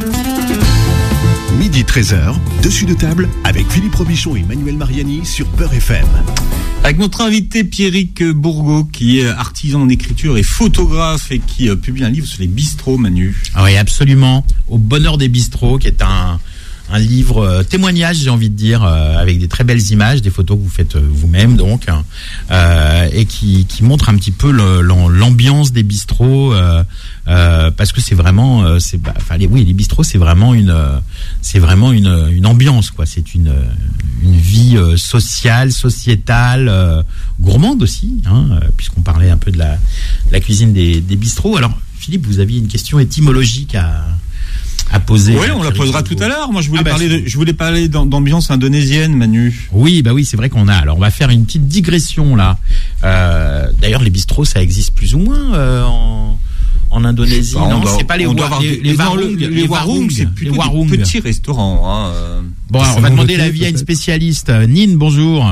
Speaker 1: Midi 13h, Dessus de table avec Philippe Robichon et Manuel Mariani sur Beurre FM.
Speaker 2: Avec notre invité Pierrick Bourgault, qui est artisan en écriture et photographe et qui publie un livre sur les bistrots, Manu.
Speaker 3: Ah oui, absolument. Au bonheur des bistrots, qui est un livre témoignage, j'ai envie de dire, avec des très belles images, des photos que vous faites vous-même, donc, et qui montre un petit peu l'ambiance des bistrots, parce que c'est vraiment, les bistrots, c'est vraiment une ambiance, quoi. C'est une vie sociale, sociétale, gourmande aussi, puisqu'on parlait un peu de la cuisine des bistrots. Alors, Philippe, vous aviez une question étymologique à poser.
Speaker 2: Oui, on la posera tout à l'heure. Moi, je voulais parler d'ambiance indonésienne, Manu.
Speaker 3: Oui, c'est vrai qu'on a. Alors, on va faire une petite digression là. D'ailleurs, les bistrots, ça existe plus ou moins en Indonésie. C'est pas les warung.
Speaker 2: Les warung, c'est plutôt des petits restaurants.
Speaker 3: Bon, alors, on va demander l'avis à une spécialiste. Nine, bonjour.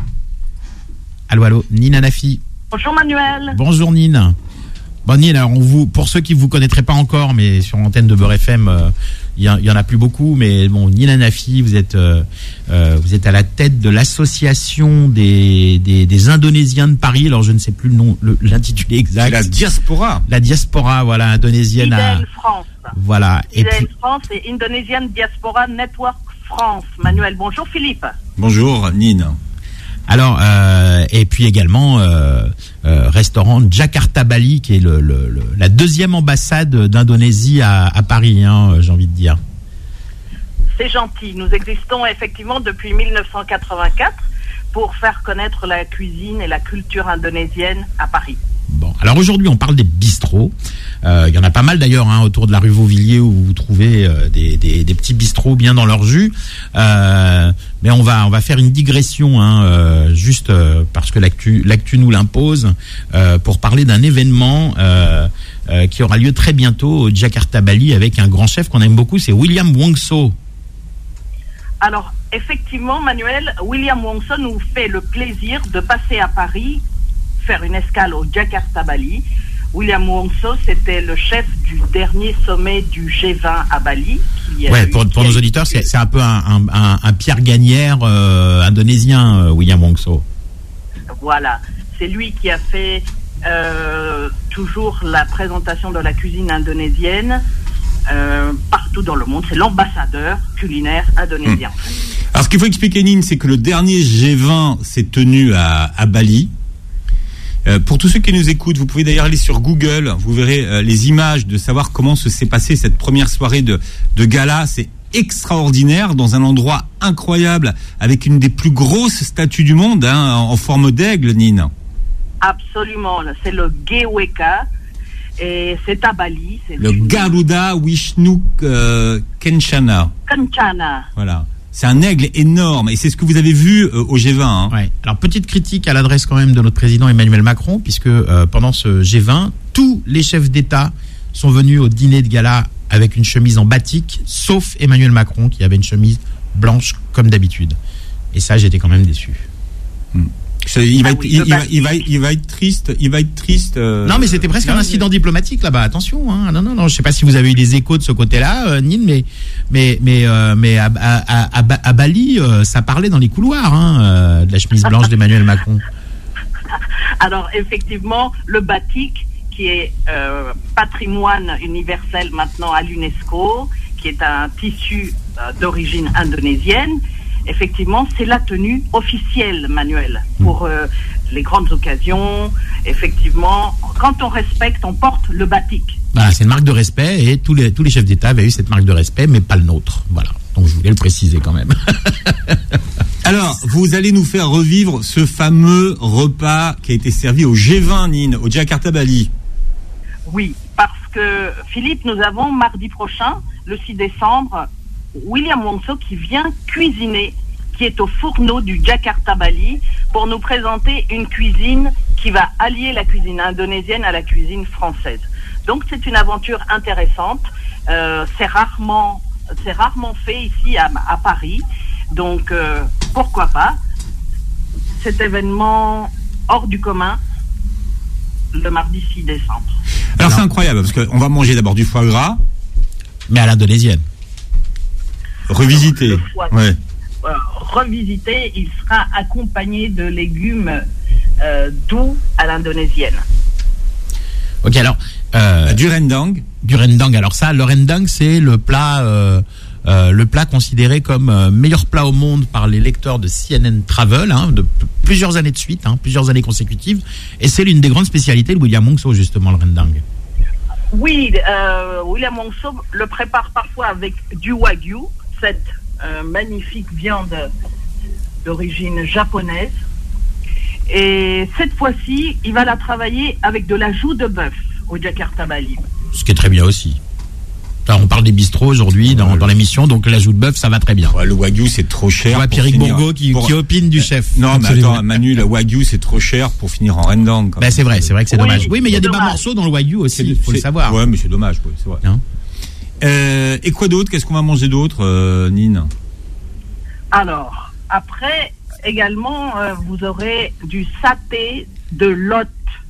Speaker 3: Allô, Nine Anafi.
Speaker 5: Bonjour Manuel.
Speaker 3: Bonjour Nine. Bon, Nine, alors pour ceux qui vous connaîtraient pas encore, mais sur l'antenne de Beurre FM, il y en a plus beaucoup, mais bon, Nine Anafi, vous êtes à la tête de l'association des Indonésiens de Paris. Alors je ne sais plus le nom, l'intitulé exact.
Speaker 2: C'est la diaspora.
Speaker 3: La diaspora, voilà, indonésienne.
Speaker 5: IDN France.
Speaker 3: Voilà.
Speaker 5: IDN France et Indonesian Diaspora Network France. Manuel, bonjour Philippe.
Speaker 2: Bonjour Nine.
Speaker 3: Alors, et puis également restaurant Jakarta Bali, qui est la deuxième ambassade d'Indonésie à Paris, j'ai envie de dire.
Speaker 5: C'est gentil. Nous existons effectivement depuis 1984 pour faire connaître la cuisine et la culture indonésienne à Paris.
Speaker 3: Bon, alors aujourd'hui on parle des bistrots. Il y en a pas mal d'ailleurs autour de la rue Vauvilliers où vous trouvez des petits bistrots bien dans leur jus. Mais on va faire une digression juste parce que l'actu nous l'impose pour parler d'un événement qui aura lieu très bientôt au Jakarta Bali avec un grand chef qu'on aime beaucoup, c'est William Wongso.
Speaker 5: Alors effectivement Manuel, William Wongso nous fait le plaisir de passer à Paris, faire une escale au Jakarta Bali. William Wongso, c'était le chef du dernier sommet du G20 à Bali.
Speaker 3: Pour nos auditeurs, c'est un peu un Pierre Gagnère indonésien, William Wongso.
Speaker 5: Voilà, c'est lui qui a fait toujours la présentation de la cuisine indonésienne partout dans le monde. C'est l'ambassadeur culinaire indonésien.
Speaker 2: Alors, ce qu'il faut expliquer, Nine, c'est que le dernier G20 s'est tenu à Bali. Pour tous ceux qui nous écoutent, vous pouvez d'ailleurs aller sur Google, vous verrez les images de savoir comment s'est passée cette première soirée de gala. C'est extraordinaire, dans un endroit incroyable, avec une des plus grosses statues du monde, en forme d'aigle, Nine.
Speaker 5: Absolument, c'est le GWK, et c'est à Bali.
Speaker 2: Le Garuda Wisnu Kencana. Voilà. C'est un aigle énorme, et c'est ce que vous avez vu au G20.
Speaker 3: Ouais. Alors, petite critique à l'adresse quand même de notre président Emmanuel Macron, puisque pendant ce G20, tous les chefs d'État sont venus au dîner de gala avec une chemise en batik, sauf Emmanuel Macron qui avait une chemise blanche comme d'habitude. Et ça, j'étais quand même déçu.
Speaker 2: Il va être triste.
Speaker 3: Non, mais c'était presque un incident diplomatique là-bas. Attention, hein. Non. Je sais pas si vous avez eu des échos de ce côté-là, Nine, mais à Bali, ça parlait dans les couloirs, hein, de la chemise blanche d'Emmanuel Macron.
Speaker 5: Alors effectivement, le batik, qui est patrimoine universel maintenant à l'UNESCO, qui est un tissu d'origine indonésienne. Effectivement, c'est la tenue officielle, Manuel, pour les grandes occasions. Effectivement, quand on respecte, on porte le batik.
Speaker 3: Voilà, c'est une marque de respect et tous les chefs d'État avaient eu cette marque de respect, mais pas le nôtre. Voilà, donc je voulais le préciser quand même.
Speaker 2: Alors, vous allez nous faire revivre ce fameux repas qui a été servi au G20, Nine, au Jakarta Bali.
Speaker 5: Oui, parce que, Philippe, nous avons mardi prochain, le 6 décembre, William Wongso qui vient cuisiner, qui est au fourneau du Jakarta Bali, pour nous présenter une cuisine qui va allier la cuisine indonésienne à la cuisine française. Donc c'est une aventure intéressante. C'est rarement fait ici à Paris. Donc pourquoi pas cet événement hors du commun le mardi 6 décembre.
Speaker 2: Alors c'est incroyable parce qu'on va manger d'abord du foie gras,
Speaker 3: mais à l'indonésienne.
Speaker 2: Revisité. Ouais.
Speaker 5: Revisité, il sera accompagné de légumes doux à l'indonésienne.
Speaker 3: Ok, alors
Speaker 2: du rendang.
Speaker 3: Du rendang. Alors ça, le rendang, c'est le plat considéré comme meilleur plat au monde par les lecteurs de CNN Travel, hein, de plusieurs années de suite, hein, plusieurs années consécutives, et c'est l'une des grandes spécialités de William Wongso, justement, le rendang.
Speaker 5: Oui, William Wongso le prépare parfois avec du wagyu, cette magnifique viande d'origine japonaise. Et cette fois-ci, il va la travailler avec de la joue de bœuf au Jakarta Bali.
Speaker 3: Ce qui est très bien aussi. Enfin, on parle des bistrots aujourd'hui dans l'émission, donc la joue de bœuf, ça va très bien.
Speaker 2: Ouais, le wagyu, c'est trop cher.
Speaker 3: Ouais, Pierrick Bourgault qui opine du chef.
Speaker 2: Non, absolument. Mais attends, Manu, le wagyu, c'est trop cher pour finir en rendang.
Speaker 3: Ben, c'est vrai que c'est dommage. Oui, mais il y a des bas morceaux dans le wagyu aussi, il faut le savoir.
Speaker 2: Ouais, mais c'est dommage, oui, c'est vrai. Hein et quoi d'autre? Qu'est-ce qu'on va manger d'autre, Nine?
Speaker 5: Alors, après, également, vous aurez du saté de Lot.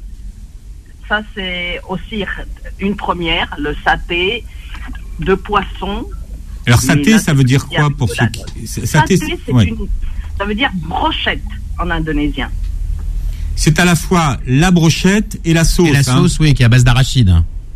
Speaker 5: Ça, c'est aussi une première, le saté de poisson.
Speaker 2: Alors, saté, ça veut dire quoi pour ceux qui...
Speaker 5: Saté, ça veut dire brochette en indonésien.
Speaker 2: C'est à la fois la brochette et la sauce.
Speaker 3: Et la sauce, oui, qui est à base d'arachide.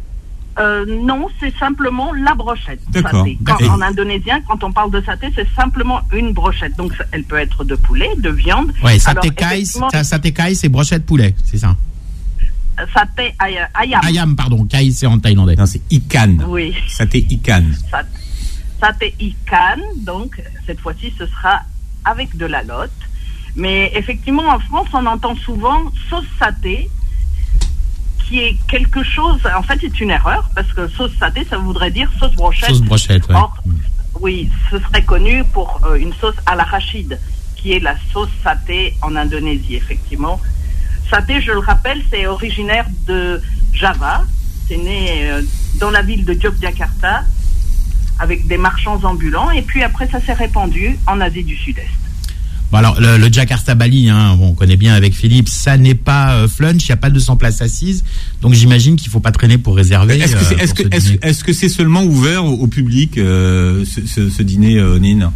Speaker 5: Non, c'est simplement la brochette.
Speaker 2: D'accord.
Speaker 5: Saté. En indonésien, quand on parle de saté, c'est simplement une brochette. Donc, elle peut être de poulet, de viande.
Speaker 3: Oui, saté kai, c'est brochette poulet, c'est ça.
Speaker 5: Saté ayam.
Speaker 3: Ayam, pardon. Kai, c'est en thaïlandais.
Speaker 2: Non, c'est ikan.
Speaker 5: Oui.
Speaker 2: Saté ikan.
Speaker 5: Saté ikan. Donc, cette fois-ci, ce sera avec de la lotte. Mais effectivement, en France, on entend souvent sauce saté, qui est quelque chose... En fait, c'est une erreur, parce que sauce saté, ça voudrait dire sauce brochette.
Speaker 3: Sauce brochette, ouais.
Speaker 5: Or, oui, ce serait connu pour une sauce à l'arachide, qui est la sauce saté en Indonésie, effectivement. Saté, je le rappelle, c'est originaire de Java. C'est né dans la ville de Yogyakarta avec des marchands ambulants. Et puis après, ça s'est répandu en Asie du Sud-Est.
Speaker 3: Bon alors, le Jakarta Bali, hein, on connaît bien avec Philippe, ça n'est pas flunch, il n'y a pas 200 places assises. Donc j'imagine qu'il ne faut pas pas faut réserver.
Speaker 2: Est-ce que c'est seulement ouvert au public, ce dîner, Nine?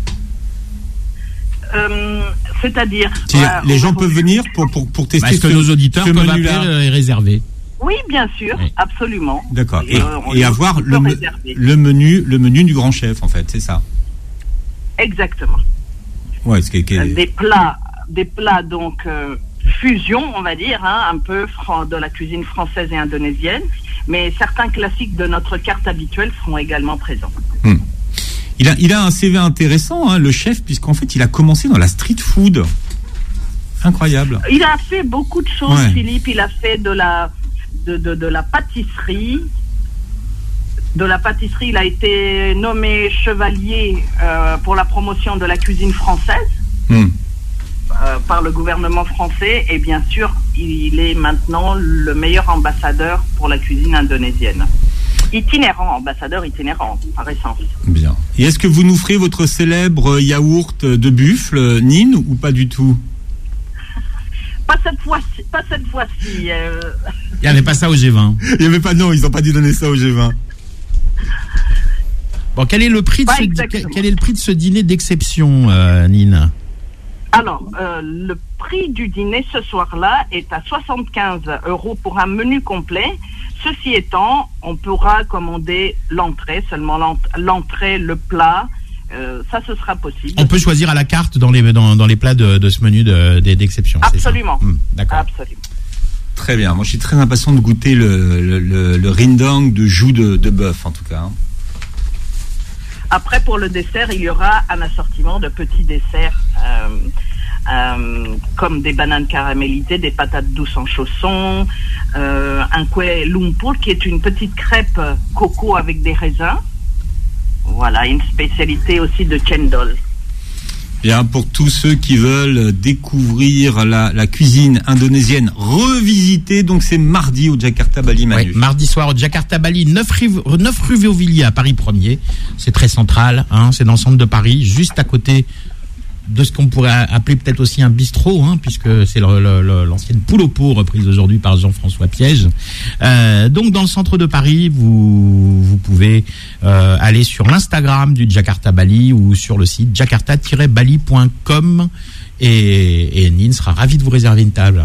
Speaker 5: C'est-à-dire
Speaker 2: les gens peuvent venir pour tester.
Speaker 3: Est-ce que nos auditeurs peuvent appeler et réserver?
Speaker 5: Oui, bien sûr, oui. Absolument.
Speaker 2: D'accord. Et avoir le menu du grand chef, en fait, c'est ça.
Speaker 5: Exactement.
Speaker 2: Ouais,
Speaker 5: des plats donc fusion, on va dire, hein, un peu de la cuisine française et indonésienne, mais certains classiques de notre carte habituelle seront également présents.
Speaker 2: Il a un CV intéressant, hein, le chef, puisqu'en fait, il a commencé dans la street food. Incroyable.
Speaker 5: Il a fait beaucoup de choses, ouais. Philippe. Il a fait de la pâtisserie. De la pâtisserie, il a été nommé chevalier pour la promotion de la cuisine française par le gouvernement français. Et bien sûr, il est maintenant le meilleur ambassadeur pour la cuisine indonésienne. Ambassadeur itinérant, par essence.
Speaker 2: Bien. Et est-ce que vous nous ferez votre célèbre yaourt de buffle, Nine, ou pas du tout?
Speaker 5: Pas cette fois-ci.
Speaker 3: Il n'y avait pas ça au G20.
Speaker 2: Il y avait pas, non, ils n'ont pas dû donner ça au G20.
Speaker 3: Bon, quel est le prix de ce dîner d'exception, Nina?
Speaker 5: Alors, le prix du dîner ce soir-là est à 75 € pour un menu complet. Ceci étant, on pourra commander l'entrée, seulement l'entrée, le plat, ça ce sera possible.
Speaker 3: On peut choisir à la carte dans les plats de ce menu d'exception.
Speaker 5: Absolument.
Speaker 3: C'est ça. D'accord.
Speaker 5: Absolument.
Speaker 2: Très bien. Moi, je suis très impatient de goûter le rindang de joues de bœuf, en tout cas.
Speaker 5: Après, pour le dessert, il y aura un assortiment de petits desserts comme des bananes caramélisées, des patates douces en chaussons, un kue lumpur qui est une petite crêpe coco avec des raisins. Voilà, une spécialité aussi de cendol.
Speaker 2: Bien, pour tous ceux qui veulent découvrir la cuisine indonésienne revisitée, donc c'est mardi au Jakarta Bali, Manu.
Speaker 3: Oui, mardi soir au Jakarta Bali, 9 rue Véauvilliers à Paris 1er. C'est très central, c'est dans le centre de Paris, juste à côté de ce qu'on pourrait appeler peut-être aussi un bistrot, puisque c'est l'ancienne poule au pot reprise aujourd'hui par Jean-François Piège. Donc dans le centre de Paris, vous pouvez aller sur l'Instagram du Jakarta Bali ou sur le site jakarta-bali.com et Nine sera ravie de vous réserver une table.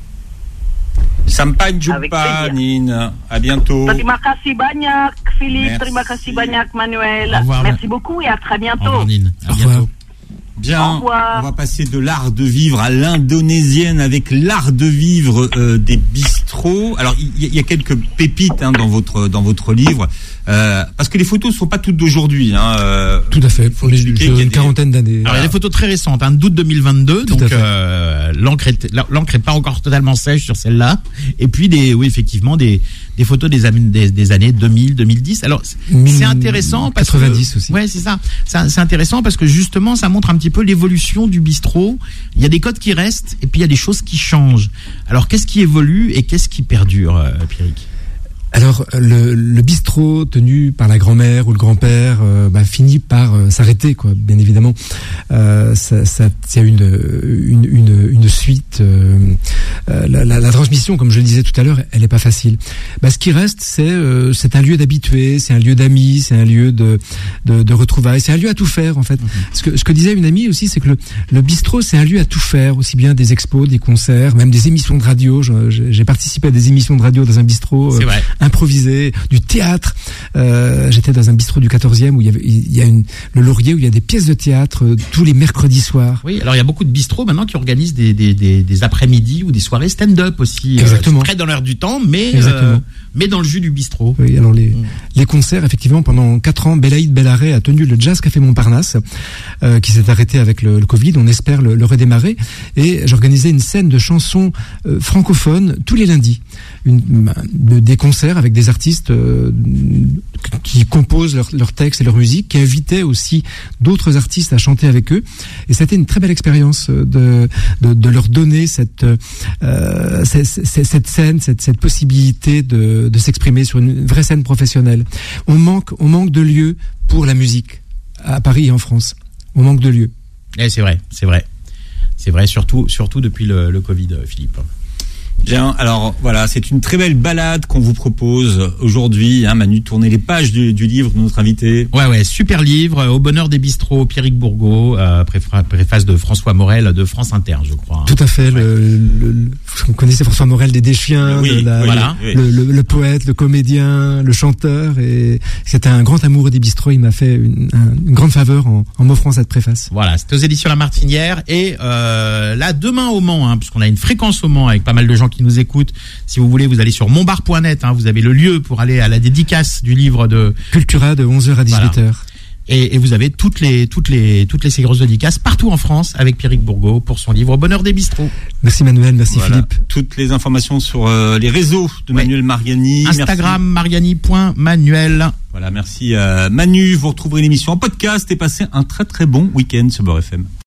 Speaker 2: Sampai jumpa, Nine. À bientôt.
Speaker 5: Terima kasih banyak, Philippe.
Speaker 2: Merci.
Speaker 5: Terima kasih banyak, Manuel.
Speaker 3: Au revoir.
Speaker 5: Merci beaucoup et à très bientôt.
Speaker 3: Au revoir, Nine. À
Speaker 4: Au revoir.
Speaker 3: bientôt.
Speaker 2: Bien,
Speaker 5: Au revoir.
Speaker 2: on va passer de l'art de vivre à l'indonésienne avec l'art de vivre des bistrots. Alors, il y a quelques pépites dans votre livre, parce que les photos sont pas toutes d'aujourd'hui.
Speaker 4: Tout à fait.
Speaker 2: Faut expliquer qu'il y a
Speaker 4: Une
Speaker 2: des-
Speaker 4: quarantaine d'années.
Speaker 3: Alors, il y a des photos très récentes, d'août 2022,
Speaker 4: Tout
Speaker 3: donc
Speaker 4: à
Speaker 3: l'encre est pas encore totalement sèche sur celle-là. Et puis effectivement des photos des années 2000, 2010. Alors c'est intéressant parce
Speaker 4: 90
Speaker 3: que,
Speaker 4: aussi.
Speaker 3: Ouais, c'est ça. C'est intéressant parce que justement ça montre un petit peu l'évolution du bistrot. Il y a des codes qui restent et puis il y a des choses qui changent. Alors qu'est-ce qui évolue et qu'est-ce qui perdure, Pierrick?
Speaker 4: Alors le bistrot tenu par la grand-mère ou le grand-père finit par s'arrêter, quoi. Bien évidemment, ça y a une suite. La transmission, comme je le disais tout à l'heure, elle est pas facile. Ce qui reste, c'est un lieu d'habitués, c'est un lieu d'amis, c'est un lieu de retrouvailles, c'est un lieu à tout faire en fait. Ce que disait une amie aussi, c'est que le bistrot, c'est un lieu à tout faire, aussi bien des expos, des concerts, même des émissions de radio. J'ai participé à des émissions de radio dans un bistrot.
Speaker 3: C'est vrai.
Speaker 4: Improvisé, du théâtre. J'étais dans un bistrot du 14e où il y a le Laurier, où il y a des pièces de théâtre tous les mercredis soirs.
Speaker 3: Oui, alors il y a beaucoup de bistrots maintenant qui organisent des après-midi ou des soirées stand-up aussi.
Speaker 4: Exactement.
Speaker 3: Très dans l'air du temps, mais dans le jus du bistrot.
Speaker 4: Oui, alors les concerts, effectivement, pendant 4 ans, Belaïd Bellaret a tenu le Jazz Café Montparnasse, qui s'est arrêté avec le Covid. On espère le redémarrer. Et j'organisais une scène de chansons francophones tous les lundis. Des concerts avec des artistes qui composent leurs textes et leur musique, qui invitaient aussi d'autres artistes à chanter avec eux. Et c'était une très belle expérience de leur donner cette scène, cette possibilité de s'exprimer sur une vraie scène professionnelle. On manque de lieux pour la musique à Paris et en France. On manque de lieux.
Speaker 3: Et c'est vrai, surtout depuis le Covid, Philippe.
Speaker 2: Bien, alors voilà, c'est une très belle balade qu'on vous propose aujourd'hui. Manu, tournez les pages du livre de notre invité.
Speaker 3: Ouais, super livre, Au bonheur des bistrots, Pierrick Bourgault, préface de François Morel de France Inter, je crois.
Speaker 4: Tout à fait. Vous connaissez François Morel des Déchiens,
Speaker 2: Oui, voilà.
Speaker 4: le poète, le comédien, le chanteur, et c'était un grand amoureux des bistrots. Il m'a fait une grande faveur en m'offrant cette préface.
Speaker 3: Voilà, c'est aux éditions La Martinière. Et là, demain au Mans, puisqu'on a une fréquence au Mans avec pas mal de gens qui nous écoutent. Si vous voulez, vous allez sur monbar.net. Vous avez le lieu pour aller à la dédicace du livre de
Speaker 4: Cultura de 11h à 18h.
Speaker 3: Voilà. Et vous avez toutes ces grosses dédicaces partout en France avec Pierrick Bourgault pour son livre Au bonheur des bistrots.
Speaker 4: Merci Manuel, merci
Speaker 2: Voilà.
Speaker 4: Philippe.
Speaker 2: Toutes les informations sur les réseaux de Manuel Mariani.
Speaker 3: Instagram, mariani.manuel.
Speaker 2: Voilà, merci Manu. Vous retrouverez l'émission en podcast et passez un très très bon week-end sur Beurre FM.